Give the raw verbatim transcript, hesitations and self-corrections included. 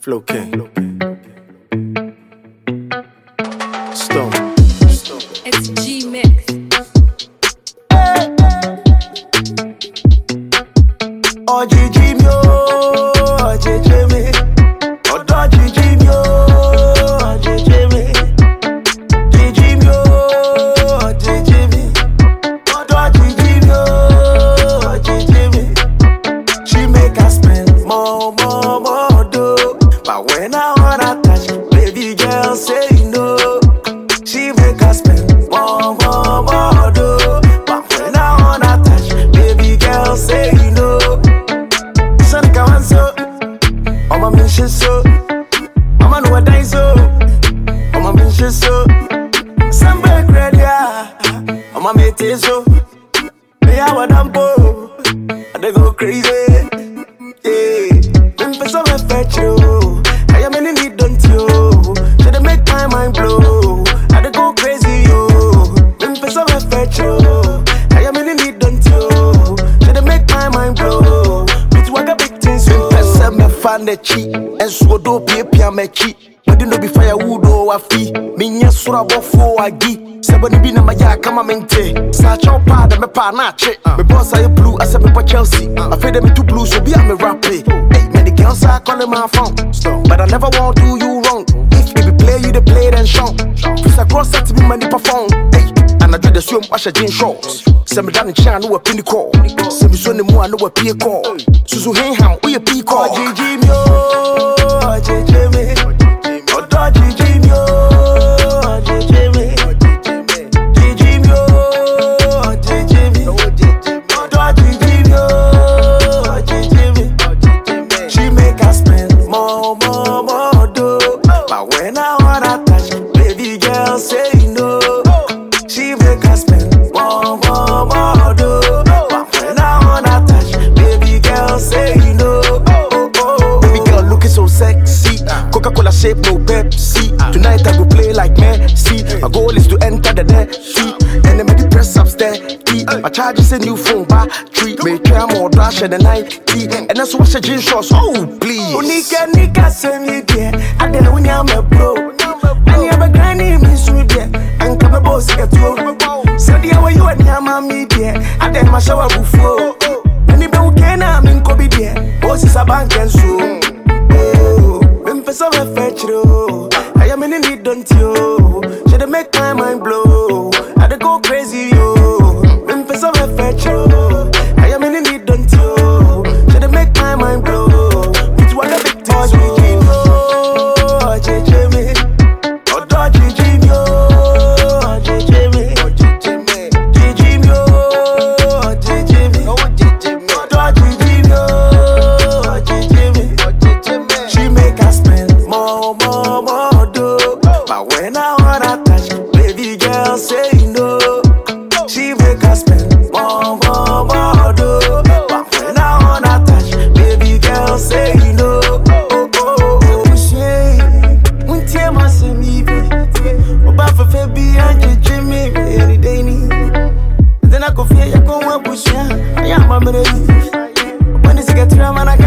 Flow King. Stone. It's G Mix. Oh, G G me, oh, G G me. Oh, do G G me, oh, G G me. G G me, oh, G G me. Oh, do G G me, oh, G G me. She make us spend more, more, more do. But when I wanna touch, baby girl say no. She make us spend more, more, more do. But when I wanna touch, baby girl say no. So, I'm a mission so, I'm a new day so, I'm a mission so, some break ready, I'm a mate so, me I want them po, and they go crazy, yeah. Them for some effect you, I am in need don't you, should they make my mind blow, and they go crazy yo. Them for some effect you, I am in need don't you, should they make my mind blow. Find the cheat and so do paper me cheat. But you know be firewood or a fee. Minya sura bofo agi. Seven be na maya kama mente. Sa chow pad me pa na che. Me boss I blue I say me pa Chelsea. I feel me too blue so be a me rap play. Hey, me the girls are calling my phone. But I never want do you wrong. If you be play you the play then show. Please I cross that to me money perform. Hey, and I do the swim wash a jean shorts. Send me down in China no a penny call. Send me son the more no a pay call. Susu hang ham we a pee call. G G me oh, G G me. Oh, do G G me oh, G G me. G G me oh, G G me. Oh, do G G me oh, G G me. She make us spend more, more, more do. But when I wanna touch, baby girl say no. She make us spend more, more, more do. But when I wanna touch, baby girl say no. Oh, oh, baby girl looking so sexy. Coca-Cola shape, no Pepsi. Tonight I go play like Messi. My goal is to enter the net sea. And then make the press upstairs. My charge is a new phone battery. Make care more dash than the night. And that's what's a jean shorts. Oh, please. Unika, nika, send me there. I don't know when I'm a bro. And you have a granny, miss with there. And come a boss, get to. So the hour you and your mommy there. I then my shower before. And if you can't, I'm in Kobe there. Boss is a bank and so. So I fetch you. I am in the need, don't you? Should I make my mind blow? I dey go crazy, yo. When so I fetch you. I am in the need, don't you? Should I make my mind blow? It's one of the big things. Oh, G G me. Oh, do G G me. Oh, G G me. G G me. Oh, G G me. Oh, do G G me. Oh, G G me. She make us spend more, more, more do. But when I wanna touch, baby girl say no. She make us spend more, more, more do. But when I wanna touch, baby girl say no. Oh, oh, oh, she won't tear my semi. Oba for Fabi and Jimmy any day ni. Then I go feel you go one push ya. I am a man. When it's get to man I